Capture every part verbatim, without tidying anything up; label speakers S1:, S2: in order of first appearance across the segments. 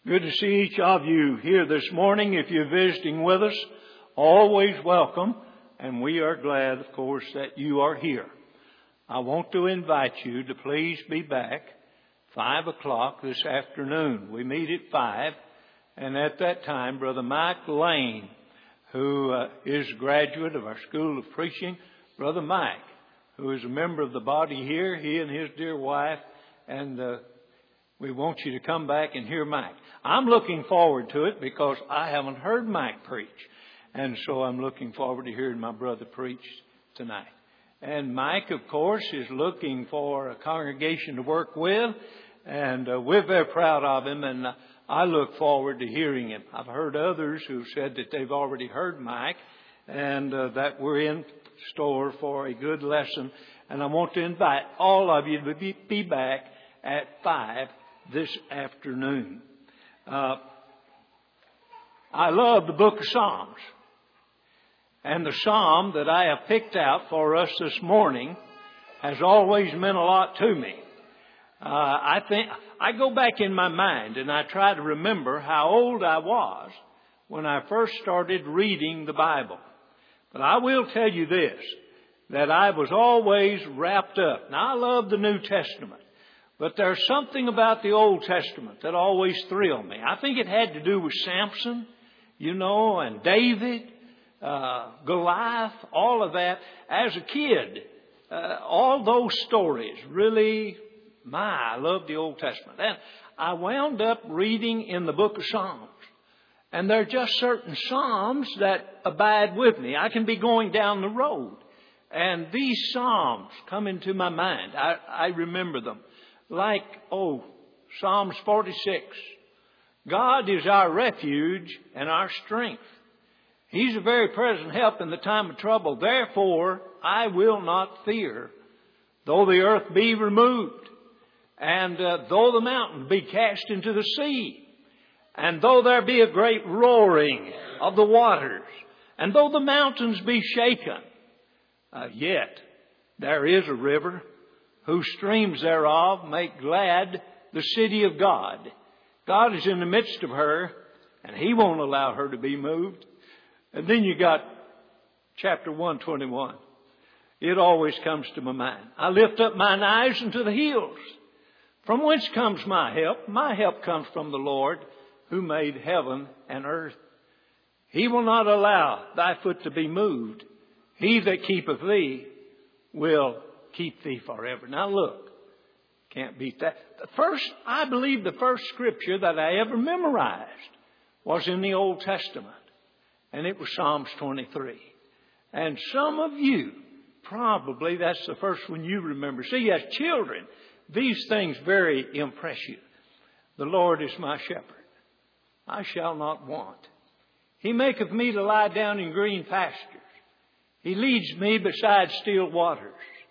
S1: Good to see each of you here this morning. If you're visiting with us, always welcome. And we are glad, of course, that you are here. I want to invite you to please be back five o'clock this afternoon. We meet at five. And at that time, Brother Mike Lane, who uh, is a graduate of our School of Preaching, Brother Mike, who is a member of the body here, he and his dear wife, and uh, we want you to come back and hear Mike. I'm looking forward to it because I haven't heard Mike preach. And so I'm looking forward to hearing my brother preach tonight. And Mike, of course, is looking for a congregation to work with. And uh, we're very proud of him. And uh, I look forward to hearing him. I've heard others who said that they've already heard Mike. And uh, that we're in store for a good lesson. And I want to invite all of you to be, be back at five this afternoon. Uh, I love the book of Psalms. And the psalm that I have picked out for us this morning has always meant a lot to me. Uh, I think I go back in my mind and I try to remember how old I was when I first started reading the Bible. But I will tell you this, that I was always wrapped up. Now, I love the New Testament. But there's something about the Old Testament that always thrilled me. I think it had to do with Samson, you know, and David, uh, Goliath, all of that. As a kid, uh, all those stories really, my, I love the Old Testament. And I wound up reading in the book of Psalms. And there are just certain Psalms that abide with me. I can be going down the road, and these Psalms come into my mind. I, I remember them. Like, oh, Psalms forty-six. God is our refuge and our strength. He's a very present help in the time of trouble. Therefore, I will not fear, though the earth be removed, and uh, though the mountains be cast into the sea, and though there be a great roaring of the waters, and though the mountains be shaken, uh, yet there is a river, whose streams thereof make glad the city of God. God is in the midst of her, and He won't allow her to be moved. And then you got chapter one twenty-one. It always comes to my mind. I lift up mine eyes unto the hills. From whence comes my help? My help comes from the Lord, who made heaven and earth. He will not allow thy foot to be moved. He that keepeth thee will keep thee forever. Now look, can't beat that. The first, I believe the first scripture that I ever memorized was in the Old Testament. And it was Psalms twenty-three. And some of you, probably that's the first one you remember. See, as children, these things very impress you. The Lord is my shepherd. I shall not want. He maketh me to lie down in green pastures. He leads me beside still waters.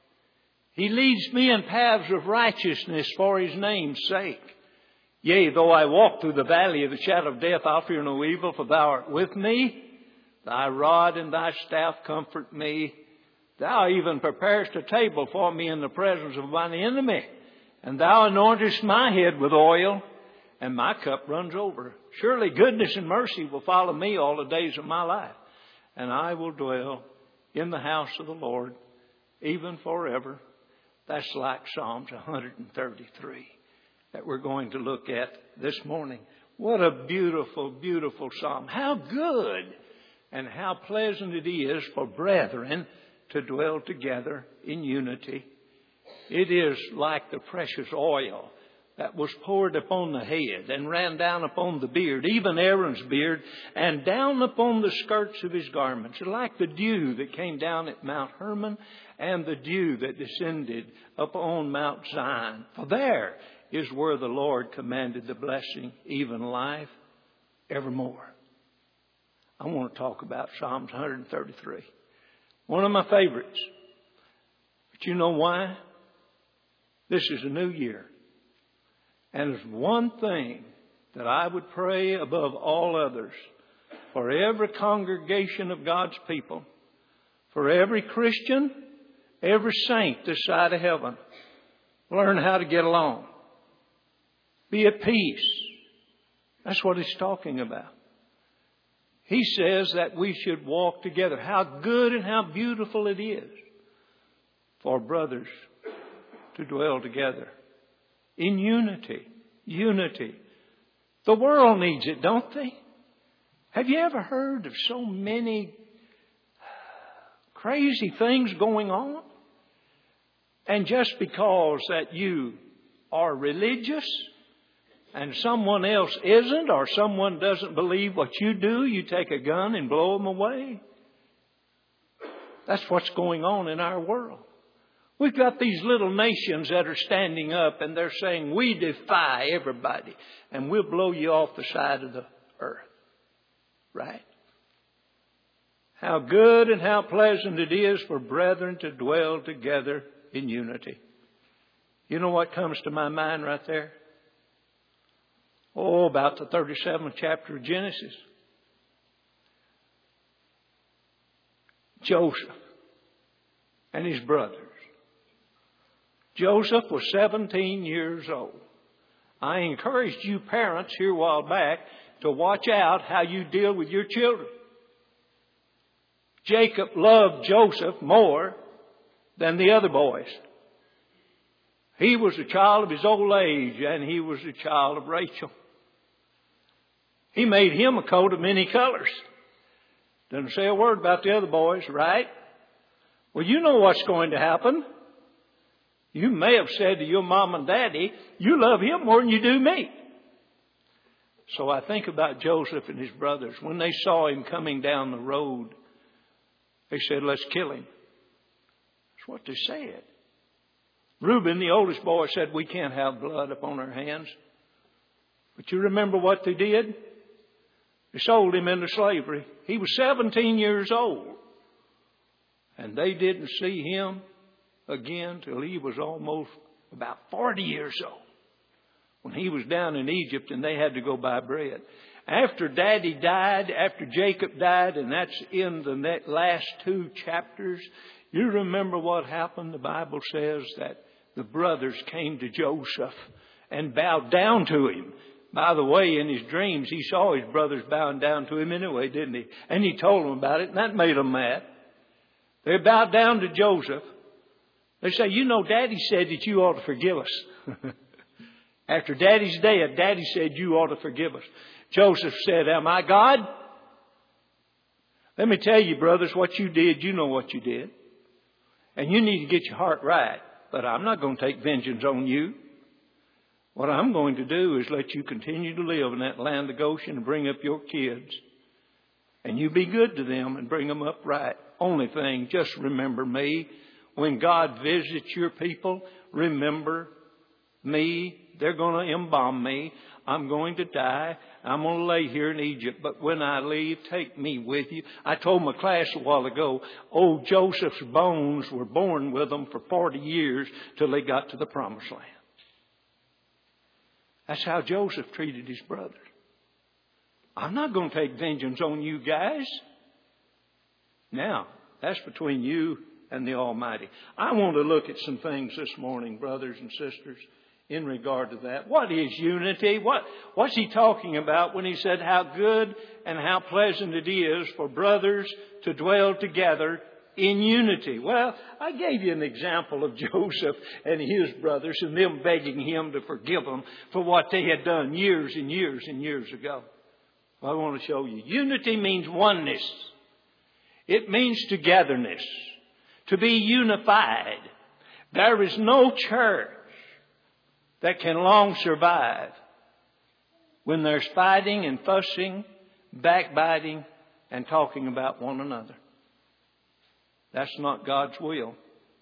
S1: He leads me in paths of righteousness for His name's sake. Yea, though I walk through the valley of the shadow of death, I'll fear no evil, for Thou art with me. Thy rod and Thy staff comfort me. Thou even preparest a table for me in the presence of mine enemy. And Thou anointest my head with oil, and my cup runs over. Surely goodness and mercy will follow me all the days of my life. And I will dwell in the house of the Lord, even forever. That's like Psalms one thirty-three that we're going to look at this morning. What a beautiful, beautiful psalm. How good and how pleasant it is for brethren to dwell together in unity. It is like the precious oil that was poured upon the head and ran down upon the beard, even Aaron's beard, and down upon the skirts of his garments, like the dew that came down at Mount Hermon and the dew that descended upon Mount Zion. For there is where the Lord commanded the blessing, even life evermore. I want to talk about Psalms one thirty-three. One of my favorites. But you know why? This is a new year. And there's one thing that I would pray above all others for every congregation of God's people, for every Christian, every saint this side of heaven. Learn how to get along. Be at peace. That's what he's talking about. He says that we should walk together. How good and how beautiful it is for brothers to dwell together in unity. Unity. The world needs it, don't they? Have you ever heard of so many crazy things going on? And just because that you are religious and someone else isn't, or someone doesn't believe what you do, you take a gun and blow them away. That's what's going on in our world. We've got these little nations that are standing up and they're saying, we defy everybody and we'll blow you off the side of the earth. Right? How good and how pleasant it is for brethren to dwell together in unity. You know what comes to my mind right there? Oh, about the thirty-seventh chapter of Genesis. Joseph and his brothers. Joseph was seventeen years old. I encouraged you parents here a while back to watch out how you deal with your children. Jacob loved Joseph more than the other boys. He was a child of his old age, and he was a child of Rachel. He made him a coat of many colors. Doesn't say a word about the other boys, right? Well, you know what's going to happen. You may have said to your mom and daddy, you love him more than you do me. So I think about Joseph and his brothers. When they saw him coming down the road, they said, let's kill him. That's what they said. Reuben, the oldest boy, said, we can't have blood upon our hands. But you remember what they did? They sold him into slavery. He was seventeen years old. And they didn't see him again till he was almost about forty years old. When he was down in Egypt and they had to go buy bread. After Daddy died, after Jacob died, and that's in the last two chapters, you remember what happened? The Bible says that the brothers came to Joseph and bowed down to him. By the way, in his dreams, he saw his brothers bowing down to him anyway, didn't he? And he told them about it, and that made them mad. They bowed down to Joseph. They say, you know, Daddy said that you ought to forgive us. After Daddy's dead, Daddy said you ought to forgive us. Joseph said, am I God? Let me tell you, brothers, what you did, you know what you did. And you need to get your heart right. But I'm not going to take vengeance on you. What I'm going to do is let you continue to live in that land of Goshen and bring up your kids. And you be good to them and bring them up right. Only thing, just remember me. When God visits your people, remember me. They're going to embalm me. I'm going to die. I'm going to lay here in Egypt. But when I leave, take me with you. I told my class a while ago, oh, Joseph's bones were born with them for forty years till they got to the promised land. That's how Joseph treated his brothers. I'm not going to take vengeance on you guys. Now, that's between you and the Almighty. I want to look at some things this morning, brothers and sisters, in regard to that. What is unity? What, what's he talking about when he said how good and how pleasant it is for brothers to dwell together in unity? Well, I gave you an example of Joseph and his brothers and them begging him to forgive them for what they had done years and years and years ago. Well, I want to show you. Unity means oneness. It means togetherness. To be unified. There is no church that can long survive when there's fighting and fussing, backbiting, and talking about one another. That's not God's will.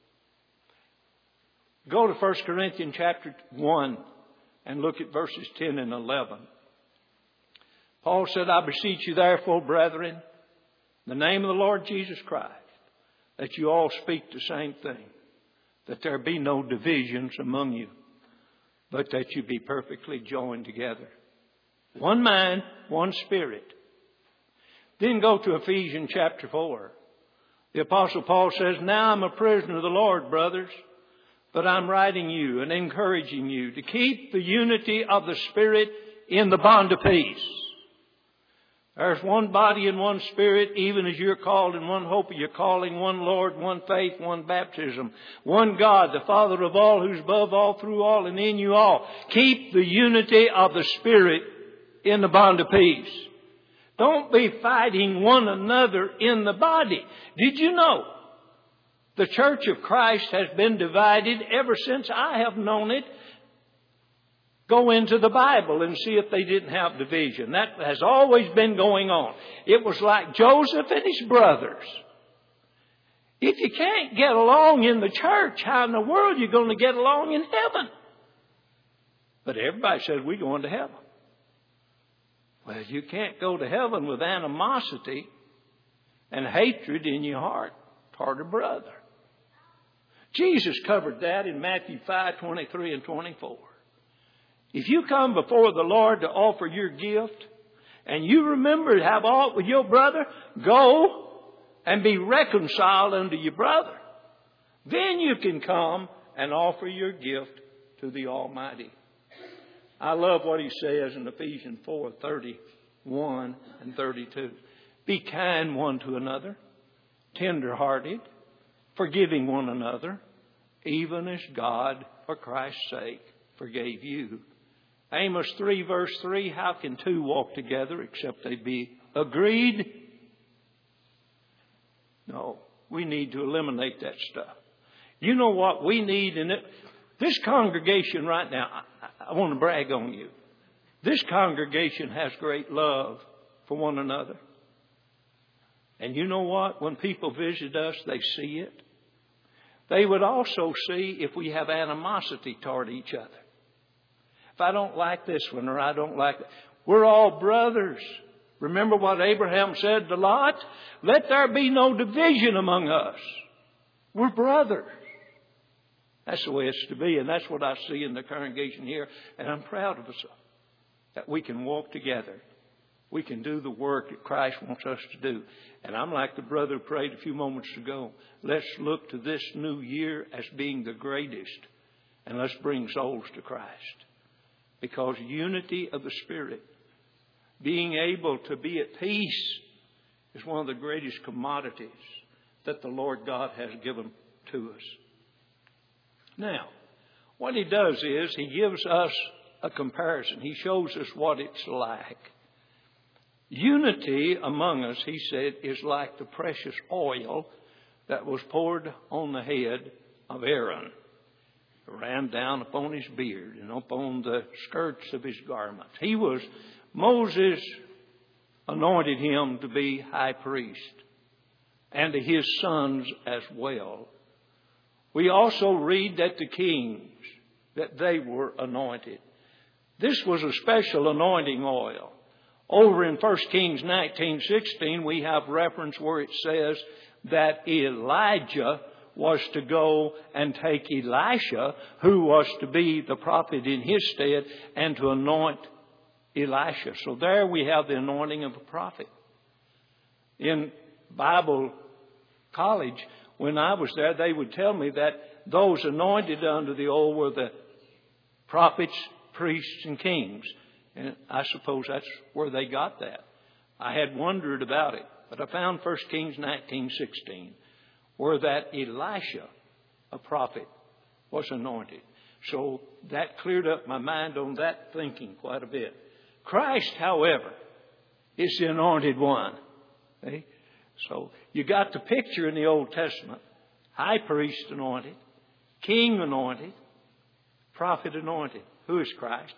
S1: Go to First Corinthians chapter one and look at verses ten and eleven. Paul said, I beseech you therefore, brethren, in the name of the Lord Jesus Christ, that you all speak the same thing, that there be no divisions among you, but that you be perfectly joined together. One mind, one spirit. Then go to Ephesians chapter four. The Apostle Paul says, now I'm a prisoner of the Lord, brothers, but I'm writing you and encouraging you to keep the unity of the Spirit in the bond of peace. There's one body and one Spirit, even as you're called, in one hope of your calling, one Lord, one faith, one baptism, one God, the Father of all, who's above all, through all, and in you all. Keep the unity of the Spirit in the bond of peace. Don't be fighting one another in the body. Did you know the Church of Christ has been divided ever since I have known it? Go into the Bible and see if they didn't have division. That has always been going on. It was like Joseph and his brothers. If you can't get along in the church, how in the world are you going to get along in heaven? But everybody says we're going to heaven. Well, you can't go to heaven with animosity and hatred in your heart toward a brother. Jesus covered that in Matthew five, twenty-three and twenty-four. If you come before the Lord to offer your gift and you remember to have aught with your brother, go and be reconciled unto your brother. Then you can come and offer your gift to the Almighty. I love what he says in Ephesians four, thirty-one and thirty-two. Be kind one to another, tender-hearted, forgiving one another, even as God, for Christ's sake, forgave you. Amos three, verse three, how can two walk together except they be agreed? No, we need to eliminate that stuff. You know what we need in it? This congregation right now, I, I want to brag on you. This congregation has great love for one another. And you know what? When people visit us, they see it. They would also see if we have animosity toward each other. If I don't like this one or I don't like that. We're all brothers. Remember what Abraham said to Lot? Let there be no division among us. We're brothers. That's the way it's to be. And that's what I see in the congregation here. And I'm proud of us. That we can walk together. We can do the work that Christ wants us to do. And I'm like the brother who prayed a few moments ago. Let's look to this new year as being the greatest. And let's bring souls to Christ. Because unity of the Spirit, being able to be at peace, is one of the greatest commodities that the Lord God has given to us. Now, what he does is he gives us a comparison. He shows us what it's like. Unity among us, he said, is like the precious oil that was poured on the head of Aaron. It ran down upon his beard and upon the skirts of his garments. He was, Moses anointed him to be high priest, and to his sons as well. We also read that the kings, that they were anointed. This was a special anointing oil. Over in First Kings nineteen sixteen, we have reference where it says that Elijah was to go and take Elisha, who was to be the prophet in his stead, and to anoint Elisha. So there we have the anointing of a prophet. In Bible college, when I was there, they would tell me that those anointed under the old were the prophets, priests, and kings. And I suppose that's where they got that. I had wondered about it, but I found First Kings nineteen sixteen, where that Elisha, a prophet, was anointed. So that cleared up my mind on that thinking quite a bit. Christ, however, is the anointed one. See? So you got the picture in the Old Testament. High priest anointed, king anointed, prophet anointed. Who is Christ?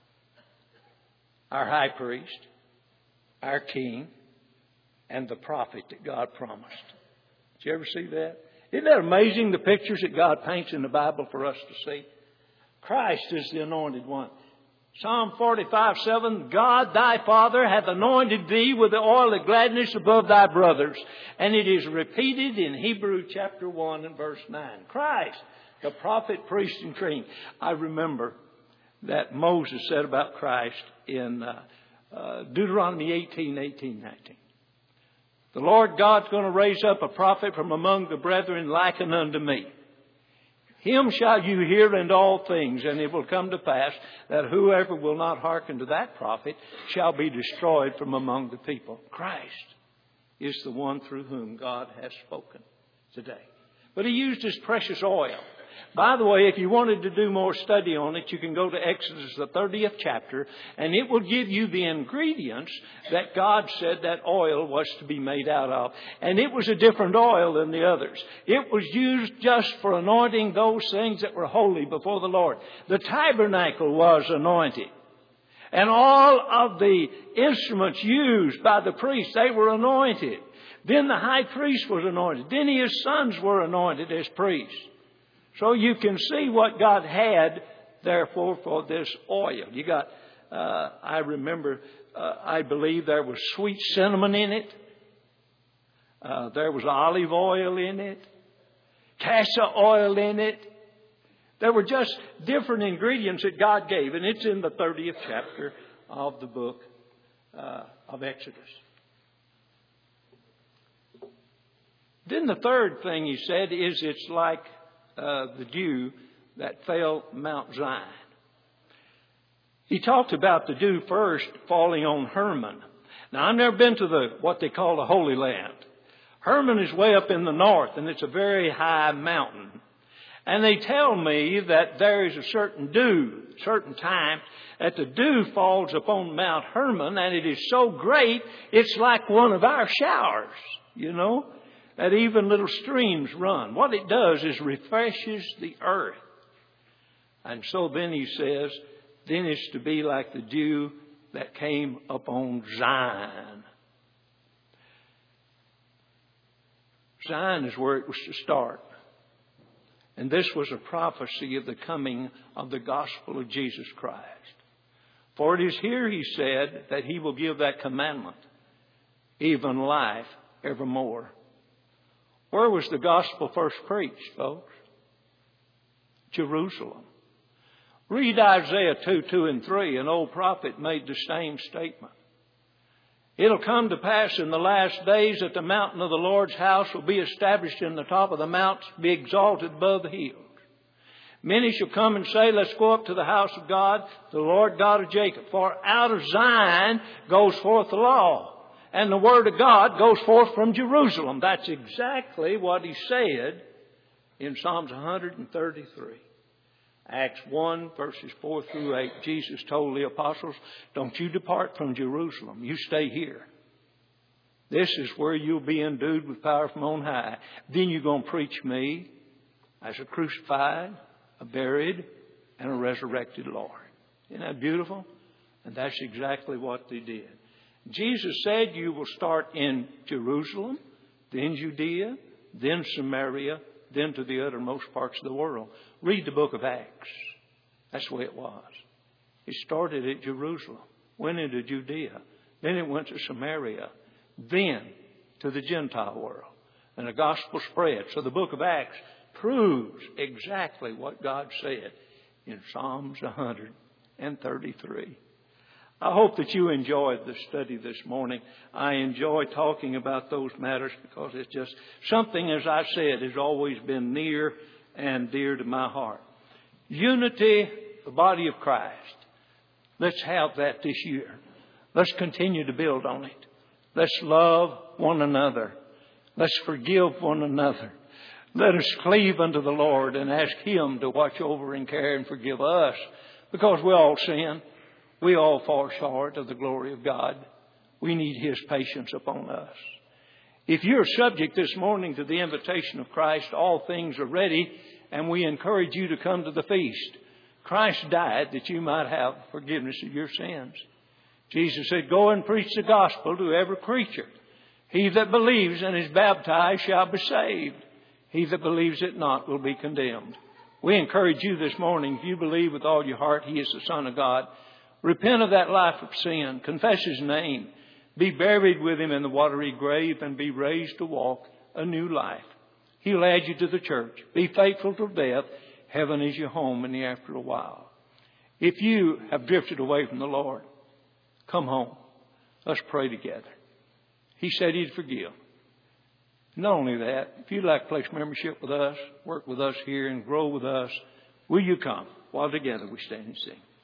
S1: Our high priest, our king, and the prophet that God promised. Did you ever see that? Isn't that amazing, the pictures that God paints in the Bible for us to see? Christ is the anointed one. Psalm forty-five, seven, God thy Father hath anointed thee with the oil of gladness above thy brothers. And it is repeated in Hebrew chapter one and verse nine. Christ, the prophet, priest, and king. I remember that Moses said about Christ in uh, uh, Deuteronomy eighteen, eighteen, nineteen. The Lord God's going to raise up a prophet from among the brethren likened unto me. Him shall you hear in all things, and it will come to pass that whoever will not hearken to that prophet shall be destroyed from among the people. Christ is the one through whom God has spoken today. But He used His precious oil. By the way, if you wanted to do more study on it, you can go to Exodus, the thirtieth chapter, and it will give you the ingredients that God said that oil was to be made out of. And it was a different oil than the others. It was used just for anointing those things that were holy before the Lord. The tabernacle was anointed. And all of the instruments used by the priest, they were anointed. Then the high priest was anointed. Then his sons were anointed as priests. So you can see what God had, therefore, for this oil. You got, uh, I remember, uh, I believe there was sweet cinnamon in it. Uh, there was olive oil in it. Castor oil in it. There were just different ingredients that God gave. And it's in the thirtieth chapter of the book uh, of Exodus. Then the third thing He said is it's like Uh, the dew that fell Mount Zion. He talked about the dew first falling on Hermon. Now, I've never been to the what they call the Holy Land. Hermon is way up in the north, and it's a very high mountain. And they tell me that there is a certain dew, certain time, that the dew falls upon Mount Hermon, and it is so great, it's like one of our showers, you know. That even little streams run. What it does is refreshes the earth. And so then He says, then it's to be like the dew that came upon Zion. Zion is where it was to start. And this was a prophecy of the coming of the gospel of Jesus Christ. For it is here He said that He will give that commandment, even life evermore. Where was the gospel first preached, folks? Jerusalem. Read Isaiah two, two and three. An old prophet made the same statement. It'll come to pass in the last days that the mountain of the Lord's house will be established in the top of the mountains, be exalted above the hills. Many shall come and say, let's go up to the house of God, the Lord God of Jacob. For out of Zion goes forth the law. And the Word of God goes forth from Jerusalem. That's exactly what He said in Psalms one thirty-three. Acts one, verses four through eight. Jesus told the apostles, don't you depart from Jerusalem. You stay here. This is where you'll be endued with power from on high. Then you're going to preach me as a crucified, a buried, and a resurrected Lord. Isn't that beautiful? And that's exactly what they did. Jesus said you will start in Jerusalem, then Judea, then Samaria, then to the uttermost parts of the world. Read the book of Acts. That's the way it was. It started at Jerusalem, went into Judea, then it went to Samaria, then to the Gentile world. And the gospel spread. So the book of Acts proves exactly what God said in Psalms one thirty-three. I hope that you enjoyed the study this morning. I enjoy talking about those matters because it's just something, as I said, has always been near and dear to my heart. Unity, the body of Christ. Let's have that this year. Let's continue to build on it. Let's love one another. Let's forgive one another. Let us cleave unto the Lord and ask Him to watch over and care and forgive us, because we all sin. We all fall short of the glory of God. We need His patience upon us. If you're subject this morning to the invitation of Christ, all things are ready, and we encourage you to come to the feast. Christ died that you might have forgiveness of your sins. Jesus said, go and preach the gospel to every creature. He that believes and is baptized shall be saved. He that believes it not will be condemned. We encourage you this morning, if you believe with all your heart He is the Son of God, repent of that life of sin. Confess His name. Be buried with Him in the watery grave and be raised to walk a new life. He'll add you to the church. Be faithful till death. Heaven is your home in the after a while. If you have drifted away from the Lord, come home. Let's pray together. He said He'd forgive. Not only that, if you'd like to place membership with us, work with us here, and grow with us, will you come while together we stand and sing?